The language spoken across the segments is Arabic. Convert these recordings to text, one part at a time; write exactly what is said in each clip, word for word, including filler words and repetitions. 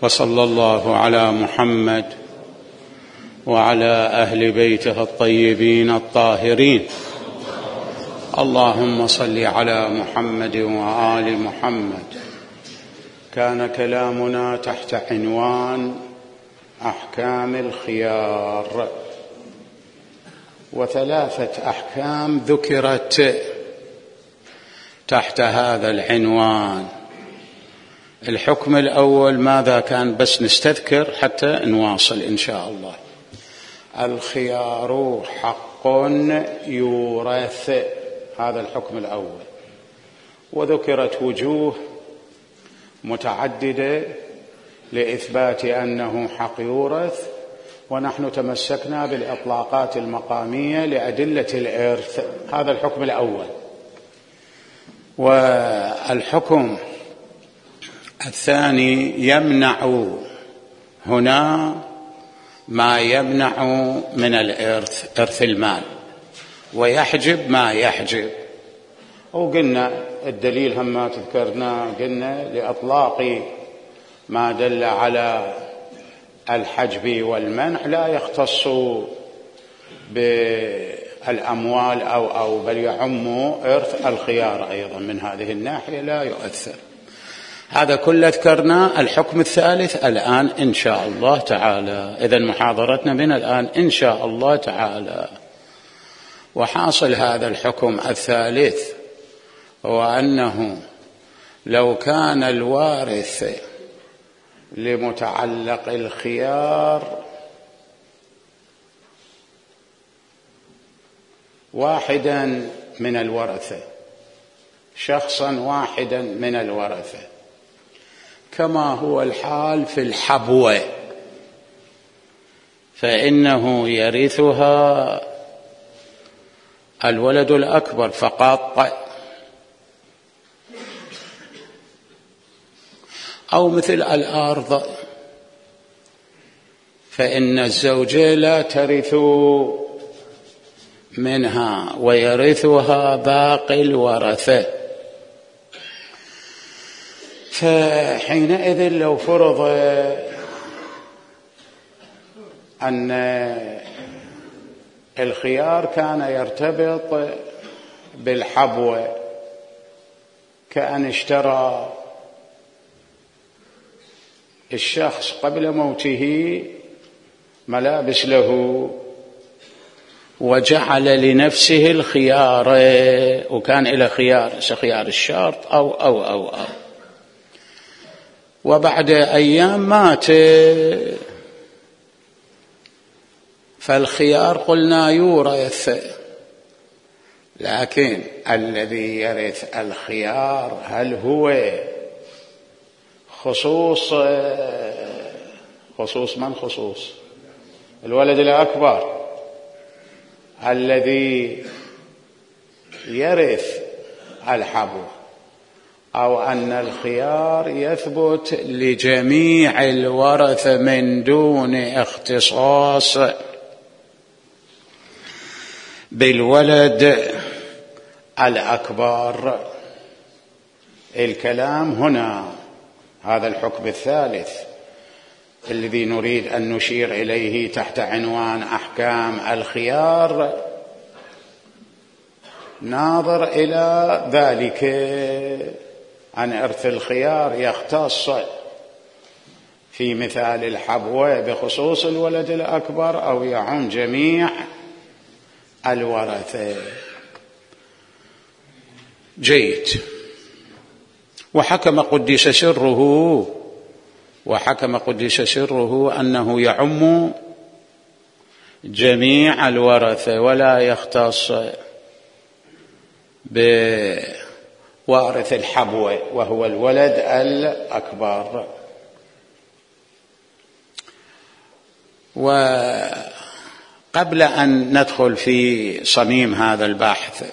وصلى الله على محمد وعلى أهل بيته الطيبين الطاهرين. اللهم صل على محمد وآل محمد. كان كلامنا تحت عنوان أحكام الخيار، وثلاثة أحكام ذكرت تحت هذا العنوان. الحكم الأول ماذا كان؟ بس نستذكر حتى نواصل إن شاء الله. الخيار حق يورث، هذا الحكم الأول، وذكرت وجوه متعددة لإثبات أنه حق يورث، ونحن تمسكنا بالإطلاقات المقامية لأدلة الإرث. هذا الحكم الأول. والحكم الثاني يمنع هنا ما يمنع من الإرث، إرث المال، ويحجب ما يحجب. وقلنا الدليل هم ما تذكرنا، قلنا لإطلاق ما دل على الحجب والمنع لا يختص بالأموال أو أو بل يعم إرث الخيار أيضا، من هذه الناحية لا يؤثر. هذا كله ذكرنا. الحكم الثالث الآن إن شاء الله تعالى، إذن محاضرتنا من الآن إن شاء الله تعالى. وحاصل هذا الحكم الثالث هو أنه لو كان الوارث لمتعلق الخيار واحدا من الورثة، شخصا واحدا من الورثة، كما هو الحال في الحبوة، فإنه يرثها الولد الأكبر فقط، أو مثل الأرض فإن الزوجة لا ترث منها ويرثها باقي الورثة. فحينئذ لو فرض أن الخيار كان يرتبط بالحبوة، كأن اشترى الشخص قبل موته ملابس له وجعل لنفسه الخيار، وكان إلى خيار خيار الشرط أو أو أو أو وبعد أيام مات، فالخيار قلنا يورث، لكن الذي يرث الخيار هل هو خصوص خصوص من؟ خصوص الولد الأكبر الذي يرث الحبو، أو أن الخيار يثبت لجميع الورثة من دون اختصاص بالولد الأكبر. الكلام هنا هذا الحكم الثالث الذي نريد أن نشير إليه تحت عنوان أحكام الخيار، ناظر إلى ذلك أن إرث الخيار يختص في مثال الحبوة بخصوص الولد الأكبر أو يعم جميع الورثة. جيد. وحكم قدس سره وحكم قدس سره أنه يعم جميع الورثة ولا يختص بوارث الحبوة وهو الولد الأكبر. وقبل أن ندخل في صميم هذا البحث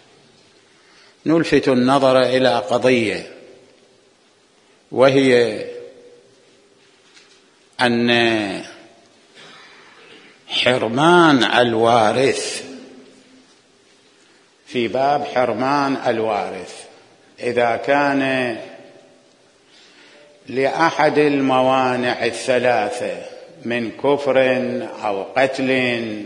نلفت النظر إلى قضية، وهي أن حرمان الوارث في باب حرمان الوارث إذا كان لأحد الموانع الثلاثة من كفر أو قتل،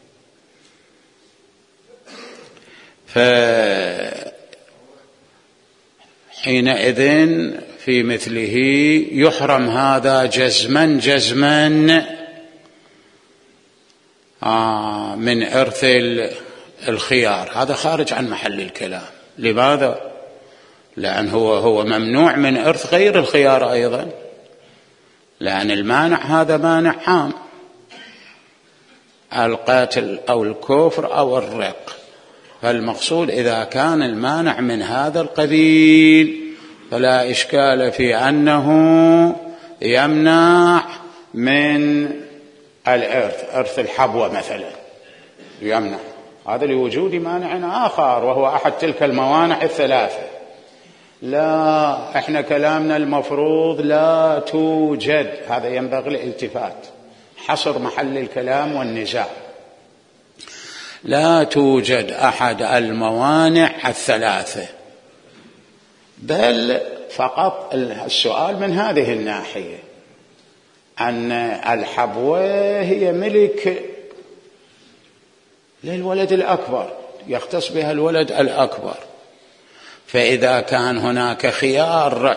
فحينئذ في مثله يحرم هذا جزما جزما من إرث الخيار. هذا خارج عن محل الكلام. لماذا؟ لأن هو هو ممنوع من إرث غير الخيار أيضا، لأن المانع هذا مانع عام، القاتل أو الكفر أو الرق. فالمقصود إذا كان المانع من هذا القبيل فلا إشكال في أنه يمنع من الإرث، إرث الحبوة مثلا يمنع، هذا لوجود مانع آخر وهو أحد تلك الموانع الثلاثة. لا، احنا كلامنا المفروض لا توجد، هذا ينبغي الالتفات، حصر محل الكلام والنزاع. لا توجد أحد الموانع الثلاثة، بل فقط السؤال من هذه الناحية أن الحبوة هي ملك للولد الأكبر، يختص بها الولد الأكبر. فإذا كان هناك خيار،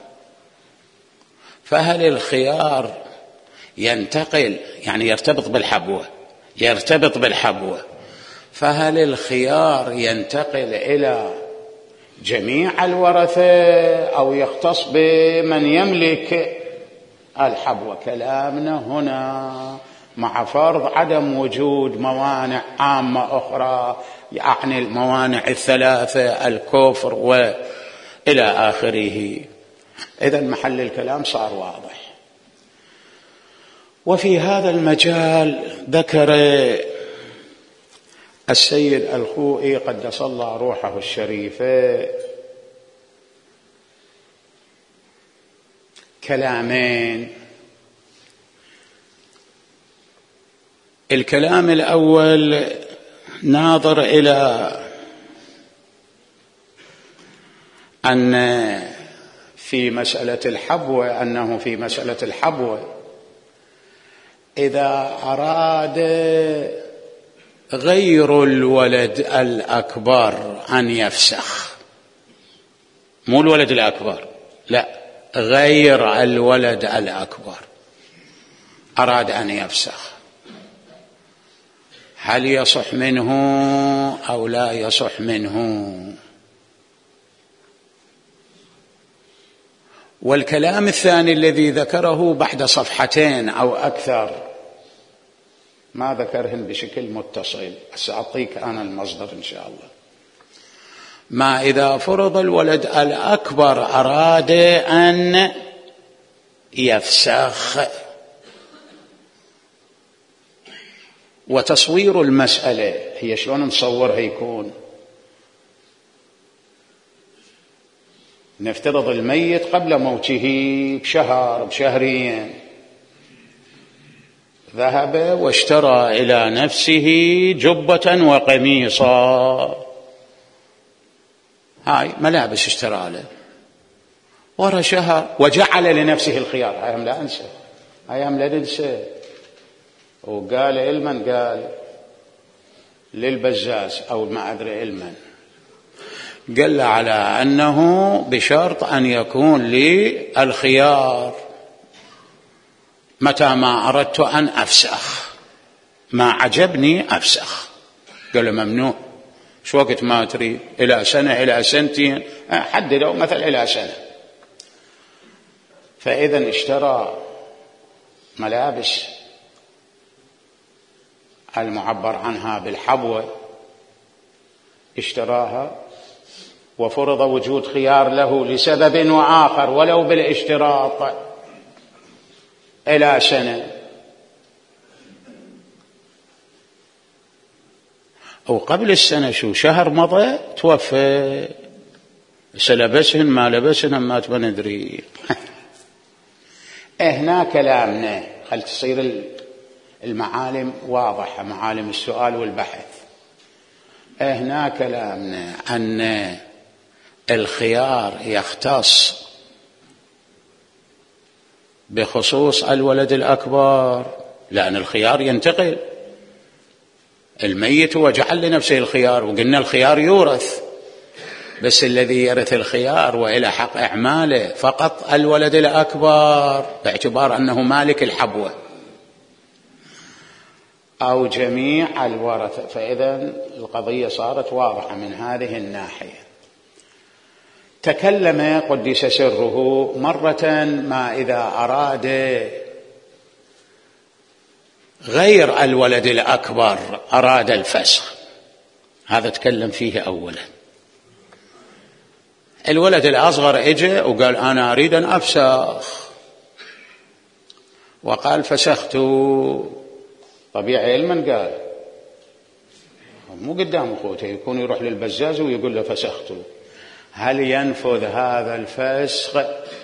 فهل الخيار ينتقل، يعني يرتبط بالحبوة، يرتبط بالحبوة، فهل الخيار ينتقل إلى جميع الورثة أو يختص بمن يملك الحبوة؟ كلامنا هنا مع فرض عدم وجود موانع عامة أخرى، يعني الموانع الثلاثة، الكفر وإلى آخره. إذن محل الكلام صار واضح. وفي هذا المجال ذكر السيد الخوئي قدس الله روحه الشريفة كلامين. الكلام الأول ناظر إلى أن في مسألة الحبوة، أنه في مسألة الحبوة إذا أراد غير الولد الأكبر أن يفسخ، مو الولد الأكبر، لا، غير الولد الأكبر أراد أن يفسخ، هل يصح منه أو لا يصح منه؟ والكلام الثاني الذي ذكره بعد صفحتين أو أكثر، ما ذكرهن بشكل متصل، سأعطيك أنا المصدر إن شاء الله. ما إذا فرض الولد الأكبر أراد أن يفسخ، وتصوير المسألة هي شلون نصورها؟ يكون نفترض الميت قبل موته بشهر بشهرين ذهب واشترى إلى نفسه جبة وقميصا، هاي ملابس اشترى له، ورا شهر وجعل لنفسه الخيار. هاي لا أنسى، هاي لا ننسى. وقال علما، قال للبزاز أو ما أدري علما، قال على أنه بشرط أن يكون لي الخيار متى ما أردت أن أفسخ، ما عجبني أفسخ. قال ممنوع، شو وقت ما تريد، إلى سنة إلى سنتين، حددوا مثل إلى سنة. فإذا اشترى ملابس المعبر عنها بالحبوة، اشتراها وفرض وجود خيار له لسبب وآخر ولو بالاشتراط إلى سنة أو قبل السنة، شو شهر مضى توفى، سلبسهن ما لبسهن ما تبى ندري. هنا كلامنا خل تصير المعالم واضحة، معالم السؤال والبحث. هنا كلامنا أن الخيار يختص بخصوص الولد الأكبر، لأن الخيار ينتقل، الميت هو جعل لنفسه الخيار، وقلنا الخيار يورث، بس الذي يرث الخيار وإلى حق إعماله فقط الولد الأكبر باعتبار أنه مالك الحبوة أو جميع الورثة. فإذا القضية صارت واضحة من هذه الناحية. تكلم قدس سره مرة ما إذا أراد غير الولد الأكبر أراد الفسخ، هذا تكلم فيه أولا. الولد الأصغر اجى وقال أنا أريد أن أفسخ، وقال فسخت، طبيعي علما قال، مو قدام أخوته، يكون يروح للبزاز ويقول له فسخت. هل ينفذ هذا الفسخ؟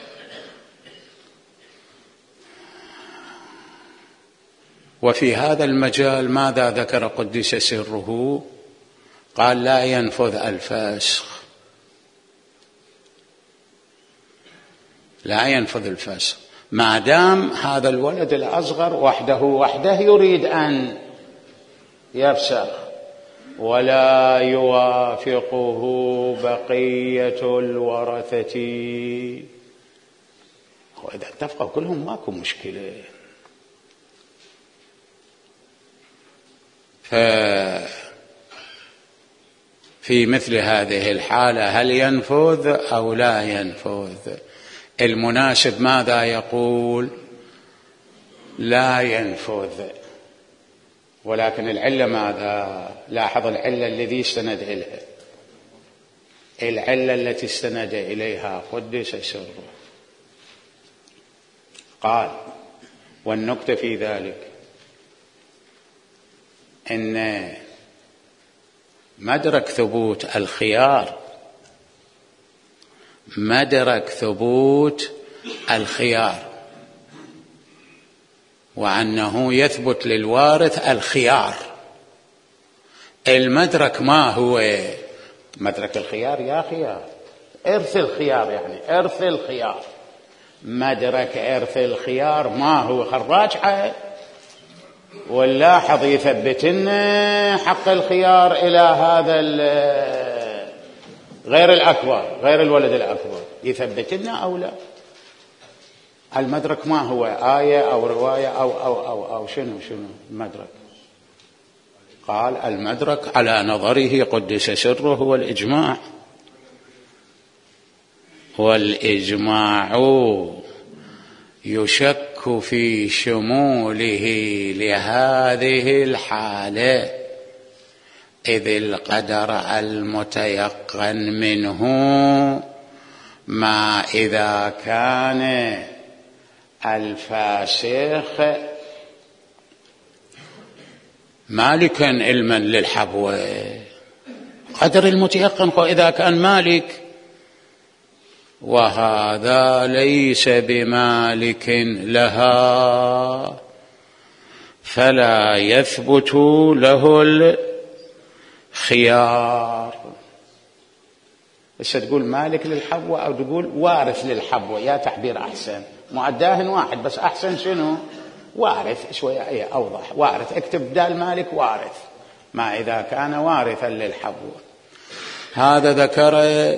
وفي هذا المجال ماذا ذكر قدس سره؟ قال لا ينفذ الفسخ، لا ينفذ الفسخ ما دام هذا الولد الأصغر وحده وحده يريد أن يفسخ ولا يوافقه بقية الورثة. وإذا اتفقوا كلهم ماكو مشكلة. ففي مثل هذه الحالة هل ينفذ أو لا ينفذ؟ المناسب ماذا يقول؟ لا ينفذ. ولكن العلة ماذا؟ لاحظ العلة الذي استند إليها، العلة التي استند إليها قدس سره. قال والنكتة في ذلك إن مدرك ثبوت الخيار، مدرك ثبوت الخيار وأنه يثبت للوارث الخيار. المدرك ما هو مدرك الخيار؟ يا خيار إرث الخيار، يعني إرث الخيار. مدرك إرث الخيار ما هو؟ خراجحة واللاحظ يثبت لنا حق الخيار إلى هذا غير الأكبر، غير الولد الأكبر، يثبت لنا أو لا؟ المدرك ما هو؟ آية أو رواية أو أو أو أو شنو شنو المدرك؟ قال المدرك على نظره قدس سره هو الإجماع، والإجماع يشك في شموله لهذه الحالة، إذ القدر المتيقن منه ما إذا كان الفاسخ مالكا علما للحبوة. قدر المتيقن إذا كان مالك، وهذا ليس بمالك لها، فلا يثبت له الخيار. بس تقول مالك للحبوة أو تقول وارث للحبوة، يا تعبير أحسن، معداهن واحد بس أحسن شنو؟ وارث، شوية أي أوضح، وارث، اكتب بدال مالك وارث، ما إذا كان وارثا للحبوة. هذا ذكر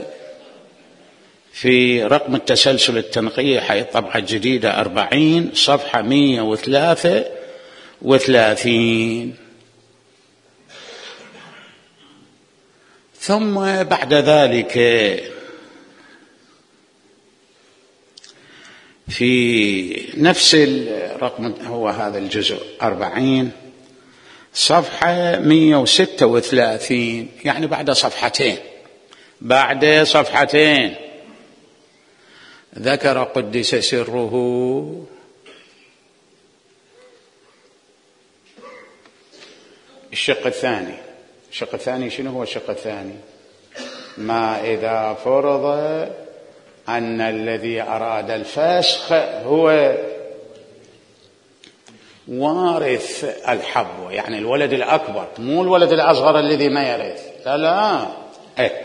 في رقم التسلسل التنقية حي الطبعة الجديدة أربعين صفحة مئة وثلاثة وثلاثين. ثم بعد ذلك في نفس الرقم، هو هذا الجزء أربعين صفحة مئة وستة وثلاثين، يعني بعد صفحتين، بعد صفحتين ذكر قدس سره الشق الثاني. الشق الثاني شنو هو الشق الثاني؟ ما إذا فرض أن الذي أراد الفسخ هو وارث الحبوة، يعني الولد الأكبر، مو الولد الأصغر الذي ما يرث، لا لا. إيه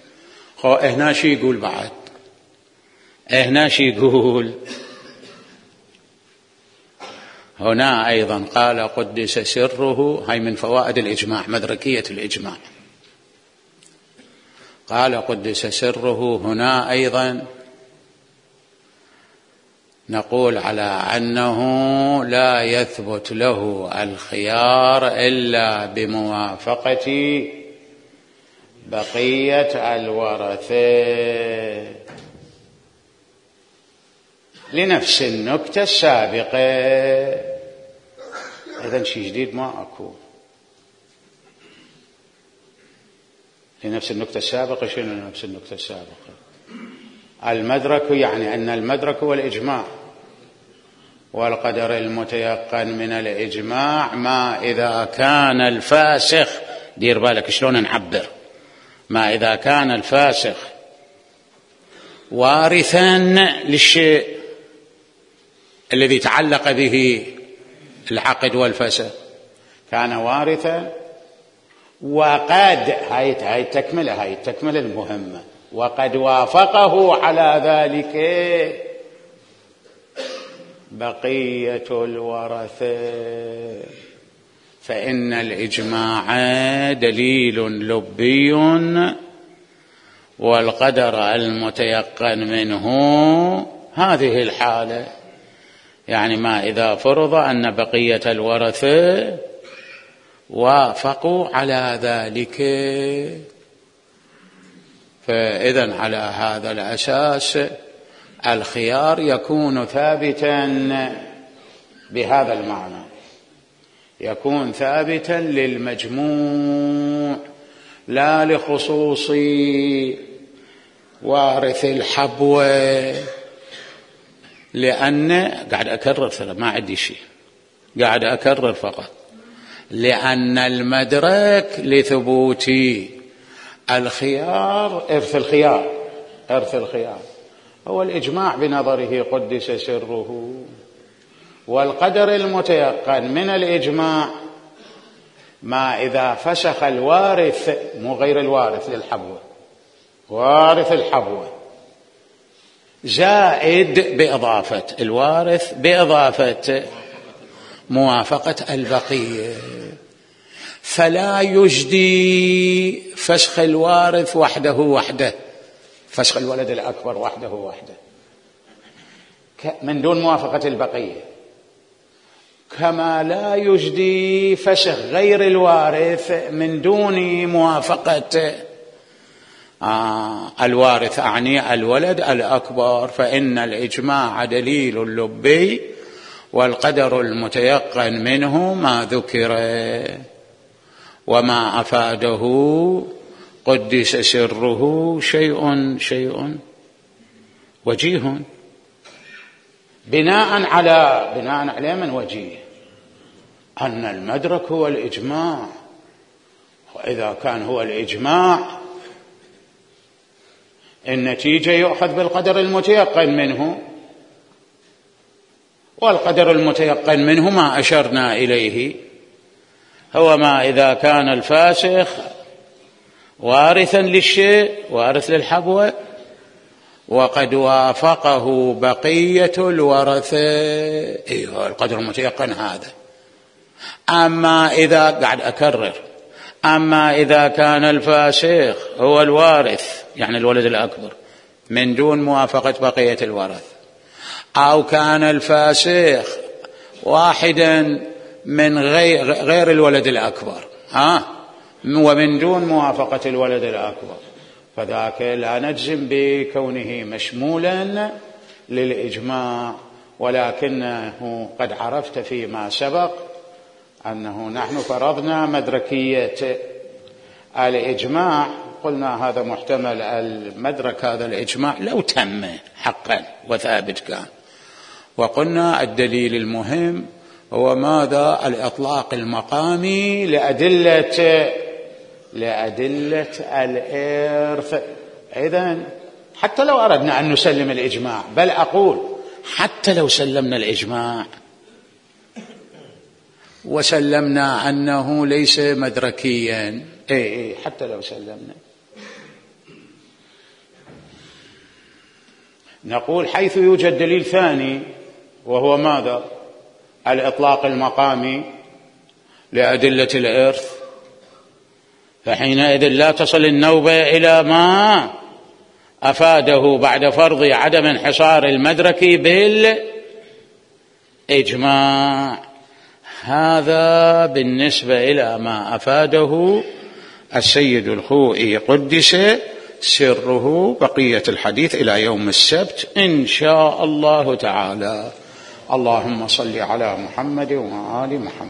هنا شي يقول بعد؟ هنا شي يقول؟ هنا أيضا قال قدس سره، هاي من فوائد الإجماع، مدركية الإجماع. قال قدس سره هنا أيضا نقول على أنه لا يثبت له الخيار إلا بموافقة بقية الورثة لنفس النكتة السابقة. إذن شيء جديد ما أكو. لنفس النكتة السابقة، شنو لنفس النكتة السابقة؟ المدرك، يعني أن المدرك هو الإجماع، والقدر المتيقن من الإجماع ما إذا كان الفاسخ، دير بالك شلون نعبر، ما إذا كان الفاسخ وارثا للشيء الذي تعلق به العقد والفسخ، كان وارثا وقد، هاي هاي التكملة، هاي التكملة المهمة، وقد وافقه على ذلك بقية الورثة، فإن الإجماع دليل لبي، والقدر المتيقن منه هذه الحالة، يعني ما إذا فرض أن بقية الورثة وافقوا على ذلك، فإذن على هذا الأساس الخيار يكون ثابتا بهذا المعنى، يكون ثابتا للمجموع لا لخصوص وارث الحبوة. لأن قاعد أكرر ترى ما عندي شيء، قاعد أكرر فقط، لأن المدرك لثبوت الخيار، إرث الخيار، إرث الخيار هو الإجماع بنظره قدس سره، والقدر المتيقن من الإجماع ما إذا فسخ الوارث، مو غير الوارث للحبوة، وارث الحبوة زائد بإضافة الوارث بإضافة موافقة البقية، فلا يجدي فسخ الوارث وحده وحده، فسخ الولد الأكبر وحده وحده من دون موافقة البقية، كما لا يجدي فسخ غير الوارث من دون موافقة آه الوارث، أعني الولد الأكبر. فإن الإجماع دليل لبي، والقدر المتيقن منه ما ذكر وما أفاده قدس سره شيء شيء وجيه، بناء على بناء على من وجيه أن المدرك هو الإجماع، وإذا كان هو الإجماع النتيجة يؤخذ بالقدر المتيقن منه، والقدر المتيقن منه ما أشرنا إليه هو ما إذا كان الفاسخ وارثا للشيء، وارث للحبوة، وقد وافقه بقية الورثة، أيوه القدر المتيقن هذا. أما إذا، قاعد أكرر، أما إذا كان الفاسخ هو الوارث يعني الولد الأكبر من دون موافقة بقية الورث، أو كان الفاسخ واحدا من غير, غير الولد الأكبر ها ومن دون موافقة الولد الأكبر، فذاك لا نجزم بكونه مشمولا للإجماع، ولكنه قد عرفت فيما سبق أنه نحن فرضنا مدركية الإجماع، قلنا هذا محتمل المدرك هذا الإجماع لو تم حقا وثابت كان، وقلنا الدليل المهم هو ماذا؟ الإطلاق المقامي لأدلة لأدلة الإرث. إذن حتى لو أردنا أن نسلم الإجماع، بل أقول حتى لو سلمنا الإجماع وسلمنا أنه ليس مدركيا، إيه إيه حتى لو سلمنا، نقول حيث يوجد دليل ثاني وهو ماذا؟ الإطلاق المقامي لأدلة الإرث، فحينئذ لا تصل النوبة إلى ما أفاده بعد فرض عدم انحصار المدرك بالإجماع. هذا بالنسبة إلى ما أفاده السيد الخوئي قدس سره. بقية الحديث إلى يوم السبت إن شاء الله تعالى. اللهم صل على محمد وآل محمد.